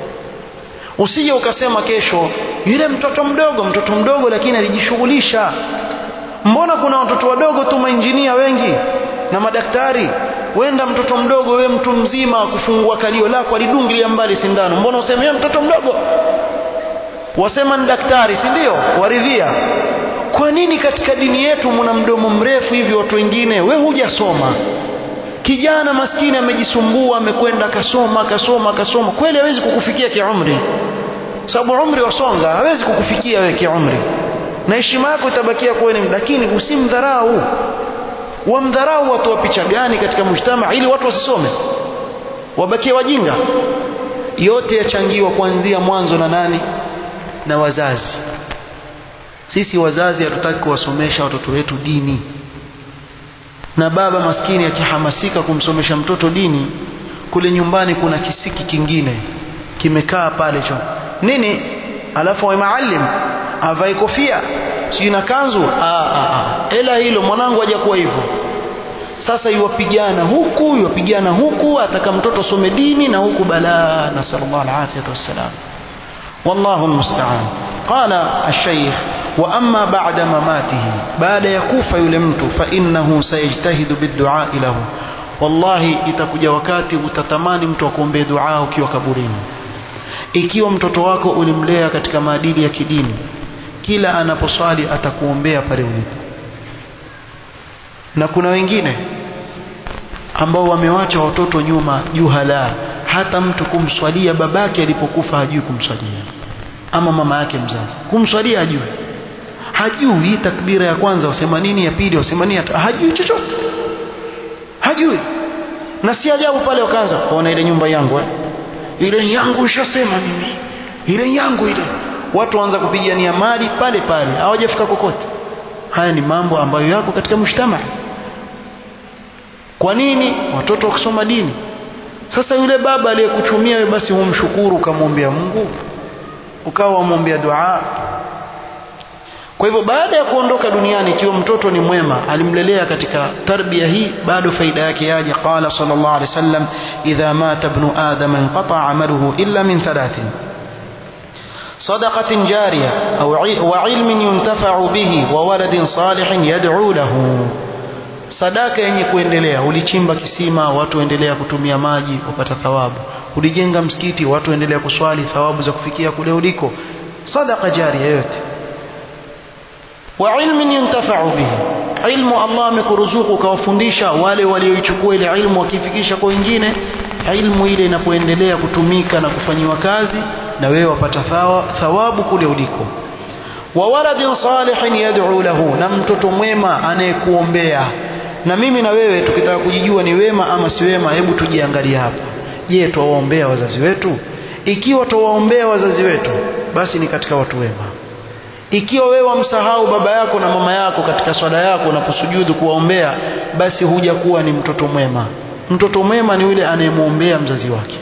Usije ukasema kesho yule mtoto mdogo mtoto mdogo lakini alijishughulisha. Mbona kuna watoto wadogo tu mainjinia wengi na madaktari? Wenda mtoto mdogo, wewe mtu mzima kufungua kalio lako alidungilia mbali sindano, mbona useme yeye mtoto mdogo? Wasema ni daktari, si ndio? Waridhia. Kwa nini katika dini yetu mna mdomo mrefu hivi watu wengine? Wewe hujasoma. Kijana maskini amejisumbua, amekwenda kasoma kasoma kasoma, kweli hawezi kukufikia kiumri, sababu umri wasonga, hawezi kukufikia wewe kiumri, na heshima yako itabakia kwenu. Lakini usimdharau. Wamdharau watu wa picha gani katika mujtama ili watu wasisome, wabakie wajinga? Yote yachangiwa kuanzia mwanzo na nani? Na wazazi. Sisi wazazi hatutaki kuwasomesha watoto wetu dini, na baba maskini akihamasika kumsomesha mtoto dini, kule nyumbani kuna kisiki kingine kimekaa pale cho nini, alafu wa maalim avae kofia sijui na kanzu. Ah ah ah, ela hilo mwanangu hajakuwa hivyo. Sasa yuwapigana huku yuwapigana huku, ataka mtoto some dini, na huku balaa. Nasallallahu alaihi wasallam, wallahu almusta'an. Qala ash-shaykh wa amma ba'da mamatihi, baada ya kufa yule mtu, fa innahu sayajtahidu bid-du'a lahu. Wallahi itakuja wakati utatamani mtu akuombee dua ukiwa kaburini. Ikiwa mtoto wako ulimlea katika maadili ya kidini, kila anaposwali atakuombea pale ulipo. Na kuna wengine ambao wamewacha watoto nyuma juhala, hata mtu kumswalia babake alipokufa hajui kumswalia, ama mama yake mzazi kumswalia hajui. Hajui takbira ya kwanza wasema nini, ya pili wasema nini, hajui chochote, hajui. Na si ajabu pale wakaanza kuona ile nyumba yangu eh ile yangu ushasema mimi, ile yangu ile. Watu waanza kupigania mali pale pale, hawajafika kokote. Haya ni mambo ambayo yako katika mshtama. Kwa nini? Watoto wakisoma dini. Sasa yule baba aliyekuchumia wewe, basi humshukuru, ukamwombea Mungu, ukawa umwombea dua. Kwa hivyo baada ya kuondoka duniani, ikiwa mtoto ni mwema, alimlelea katika tarbia hii, bado faida yake yaje. Qala sallallahu alayhi wasallam, idha mata ibnu adam inqata amaluhu illa min thalathin: sadaqatin jariya au wa ilmin yuntafa'u bihi wa waladin salihin yad'u lahu. Sadaka yenye kuendelea, ulichimba kisima, watu endelea kutumia maji, upata thawabu. Ulijenga msikiti, watu endelea kuswali, thawabu za kufikia kule uliko. Sadaqa jariya yote. Wa ilmin yuntafa'u bihi, ilmu Allah amekuruzuku ukawafundisha wale walioichukua ile ilmu, wakifikisha kwa wengine, ilmu ile inapoendelea kutumika na kufanyiwa kazi, na wewe wapata thawabu kule uliko. Wa waladin salihin yad'u lahu, na mtoto mwema anayekuombea. Na mimi na wewe tukitaka kujijua ni wema ama si wema, hebu tujiangalie hapa. Je, tuwaombea wazazi wetu? Ikiwa tuwaombea wazazi wetu, basi ni katika watu wema. Ikiwa wewe wamsahau baba yako na mama yako katika swala yako unaposujudu kuwaombea, basi huja kuwa ni mtoto mwema. Mtoto mwema ni yule anayemuombea mzazi wake.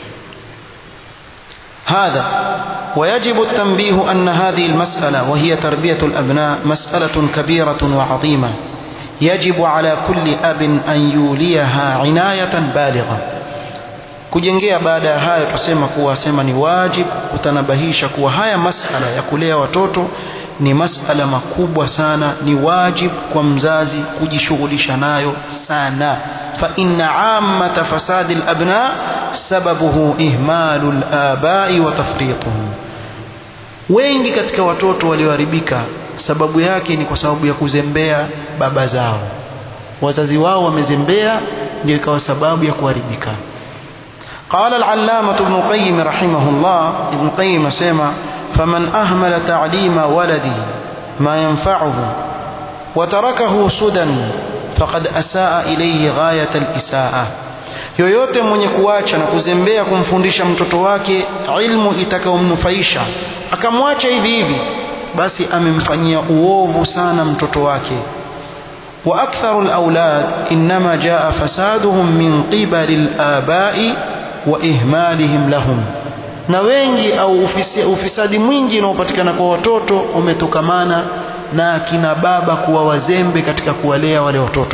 هذا ويجب التنبيه أن هذه المسألة وهي تربية الأبناء مسألة كبيرة وعظيمة، يجب على كل أب أن يوليها عناية بالغة. Kujengea baada ya hayo tusema kuwa sema ni wajib kutanabahisha kuwa haya masala ya kulea watoto ni masala makubwa sana, ni wajib kwa mzazi kujishughulisha nayo sana. Fa inna ammata fasadi al-abna sababuhu ihmalu al-abai wa tafrituhum. Wengi katika watoto walioharibika sababu yake ni kwa sababu ya kuzembea baba zao. Wazazi wao wamezembea, ndio ikawa sababu ya kuharibika. قال العلامة ابن القيم رحمه الله، ابن القيم سمع: فمن أهمل تعليم ولده ما ينفعه وتركه سدى فقد أساء إليه غاية الإساءة. yoyote mwenye kuacha na kuzembea kumfundisha mtoto wake ilmu itakayomnufaisha akamwacha hivi hivi, basi amemfanyia uovu sana mtoto wake. wa aktharu al-awlad inma jaa fasaduhum min qibali al-aba'i wa ihmalihim lahum, na wengi au ufisi, ufisadi mwingi unaopatikana kwa watoto umetokamana na kina baba kuwa wazembe katika kuwalea wale watoto.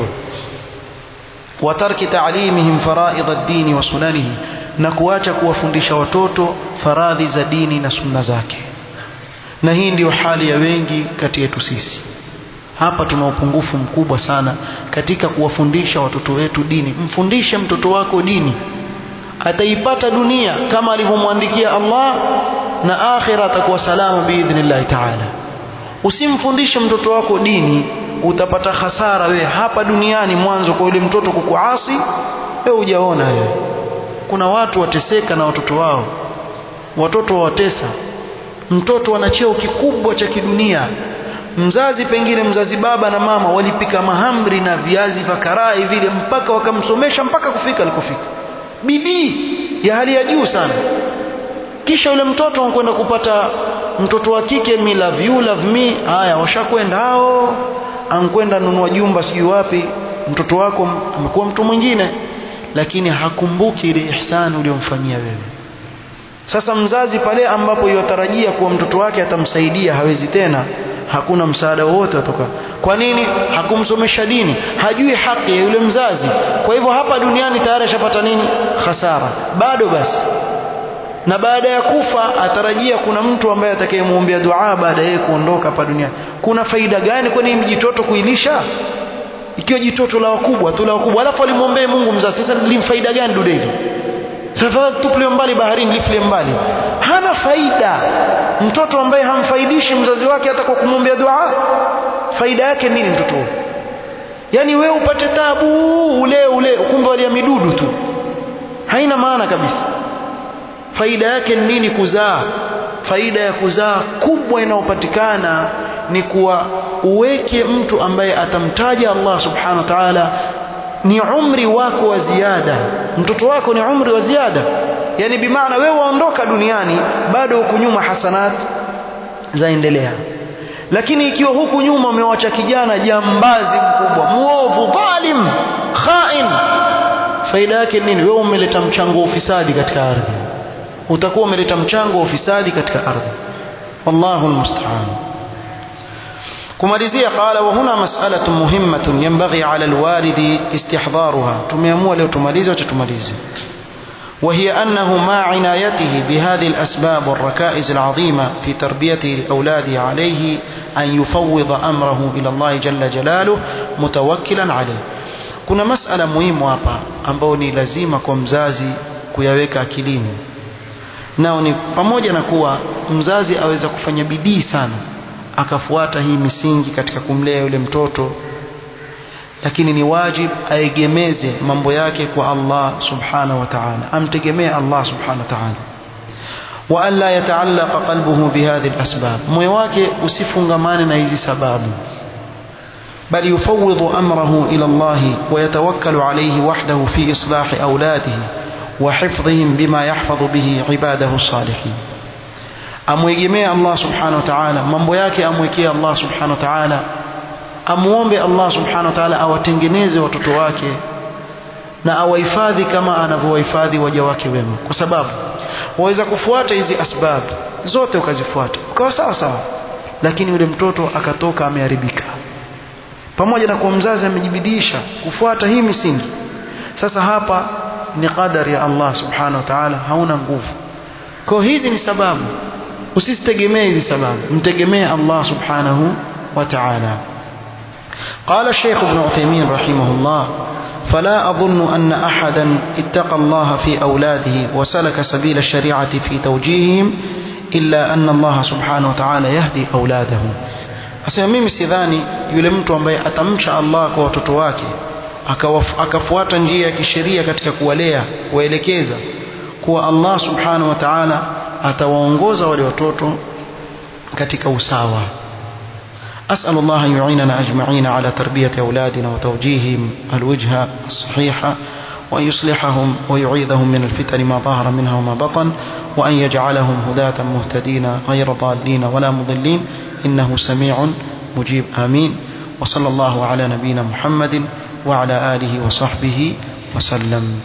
wa tarki ta'limihim fara'id ad-din wa sunanihi, na kuacha kuwafundisha watoto faradhi za dini na sunna zake. Na hii ndio hali ya wengi kati yetu sisi. Hapa tuna upungufu mkubwa sana katika kuwafundisha watoto wetu dini. Mfundishe mtoto wako dini, ataipata dunia kama alivyomwandikia Allah, na akhira atakuwa salama biidhnillah ta'ala. Usimfundishe mtoto wako dini, utapata hasara wewe hapa duniani mwanzo kwa yule mtoto kukuasi wewe hujaona wewe. Kuna watu wateseka na watoto wao, watoto watesa. Mtoto ana cheo kikubwa cha kidunia, mzazi pengine mzazi baba na mama walipika mahamri na viazi vya karai vile mpaka wakamsomesha mpaka kufika alikofika, bidii ya hali ya juu sana. Kisha yule mtoto anakwenda kupata mtoto wa kike, me love you love me, haya washakwenda hao, ankwenda nunua jumba sijui wapi. Mtoto wako amekuwa mtu mwingine, lakini hakumbuki ile ihsani uliyomfanyia wewe. Sasa mzazi pale ambapo yatarajia kuwa mtoto wake atamsaidia hawezi tena, hakuna msaada wote kutoka. Kwa nini? Hakumsomesha dini, hajui haki ya yule mzazi. Kwa hivyo hapa duniani tayari ashapata nini? Hasara. Bado basi. Na baada ya kufa atarajia kuna mtu ambaye atakayemuombea dua baada ya kuondoka hapa duniani. Kuna faida gani kwa nini mjitoto kuilisha? Ikiwa jitoto la wakubwa tu la wakubwa, alafu alimuombea Mungu mzazi, sasa limfaida gani dude hili? Sasa tuple mbali baharini, lifle mbali. Hana faida. Mtoto ambaye hamfaidishi mzazi wake hata kwa kumwombea dua, faida yake nini mtoto? Yaani wewe upate tabu ule ule kumbe wali midudu tu, haina maana kabisa. Faida yake nini kuzaa? Faida ya kuzaa kubwa inayopatikana ni kuwa uweke mtu ambaye atamtaja Allah subhanahu wa ta'ala. Ni umri wako wa ziada, mtoto wako ni umri wa ziada. yani bimaana wewe waondoka duniani bado huku nyuma hasanat zaendelea. Lakini ikiwa huku nyuma umewacha kijana jambazi mkubwa, muovu, dhalim, khain, faida yake nini? Wewe umeleta mchango wa ufisadi katika ardhi, utakuwa umeleta mchango wa ufisadi katika ardhi. wallahu almusta'an. kumalizia qala wa huna mas'alatun muhimmatun yanbaghi 'ala alwalidi istihdharuha. tumeamua leo tumalize au tumalize. وهي أنه مع عنايته بهذه الأسباب والركائز العظيمة في تربيته لأولاده عليه أن يفوض أمره إلى الله جل جلاله متوكلا عليه. kuna masala muhimu hapa ambao ni lazima kwa mzazi kuyaweka akilini, nao ni pamoja na kuwa mzazi aweza kufanya bidii sana akafuata hii misingi katika kumlea yule mtoto, lakini ni wajib aegemeze mambo yake kwa Allah subhanahu wa ta'ala, amtegemee Allah subhanahu wa ta'ala. wa alla yata'allaqa qalbuhu bihadhihi al-asbab, moyo wake usifungamane na hizi sababu, bali yufawwidhu amrahu ila Allah wa yatawakkalu alayhi wahdahu fi islahi awladihi wa hifdhihim bima yahfadhu bihi ibadahu as-salihin. amwegemee Allah subhanahu wa ta'ala, mambo yake amwekee Allah subhanahu wa ta'ala, amuombe Allah subhanahu wa ta'ala awatengeneze watoto wake na awahifadhi kama anavyowahifadhi waja wake wema. Kwa sababu waweza kufuata hizi asbab zote ukazifuata ukawa sawa sawa, lakini yule mtoto akatoka ameharibika, pamoja na kwa mzazi amejibidisha kufuata hii misingi. Sasa hapa ni qadari ya Allah subhanahu wa ta'ala, hauna nguvu. Kwa hizi ni sababu, usisitegemee hizi sababu, mtegemee Allah subhanahu wa ta'ala. قال الشيخ ابن عثيمين رحمه الله: فلا أظن أن أحدا اتقى الله في أولاده وسلك سبيل الشريعة في توجيههم إلا أن الله سبحانه وتعالى يهدي أولاده. asema mimi sidhani yule mtu ambaye atamcha Allah kwa watoto wake akafuata njia ya kisheria katika kuwalea kuwaelekeza, kuwa Allah subhanahu wa ta'ala atawaongoza wale watoto katika usawa. أسأل الله أن يعيننا أجمعين على تربية أولادنا وتوجيههم الوجهة الصحيحة، وأن يصلحهم ويعيذهم من الفتن ما ظهر منها وما بطن، وأن يجعلهم هداة مهتدين غير ضالين ولا مضلين، إنه سميع مجيب. آمين. وصلى الله على نبينا محمد وعلى آله وصحبه وسلم.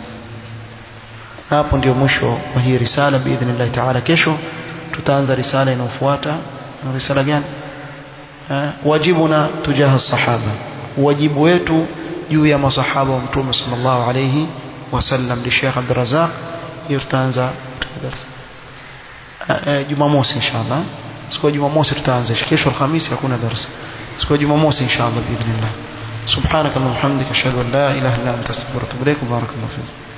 hapo ndio mwisho wa hii risala biidhnillah taala. Kesho tutaanza risala inayofuata. Na risala gani? wajibuna tujaha sahaba, wajibu wetu juu ya masahaba wa Mtume sallallahu alayhi wasallam, li Sheikh Abdul Razzaq. hiyo tutaanza darasa Jumamosi inshallah. siku ya Jumamosi tutaanza. Kesho Alhamisi hakuna darasa. siku ya Jumamosi inshallah biidhnillah. subhanakallahumma wa bihamdika ashhadu an la ilaha illa anta astaghfiruka wa atubu ilaik. barakallahu fik.